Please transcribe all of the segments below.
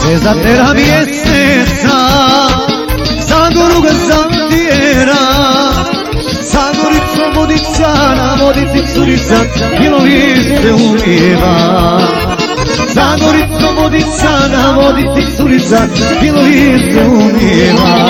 Za tera mjeseca Zagoru ga zatjera Zagoricom vodica na vodici curica Bilo liste ulijeva Zagoricom vodica na vodici curica Bilo liste ulijeva.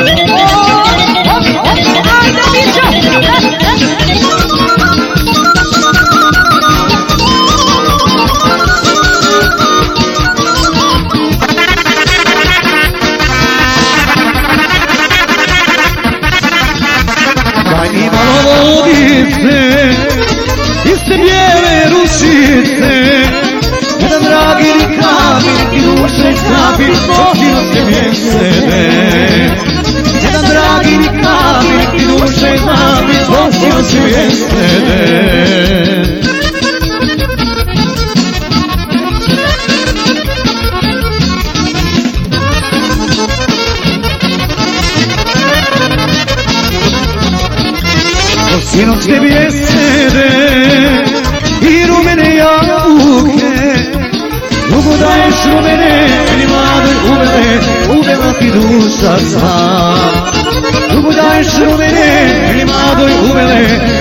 Daj mi malo vodice, iste bijele ručice, jedan dragi rikavi i duše kapi, okino se mjesede. Jedan dragi rikavi i duše kapi, okino se mjesede. Sinoćne bjesede i rumene jabuke, dugo daješ rumene, meni mladoj uvele, uvela ti duša sva. Dugo daješ rumene, meni mladoj uvele,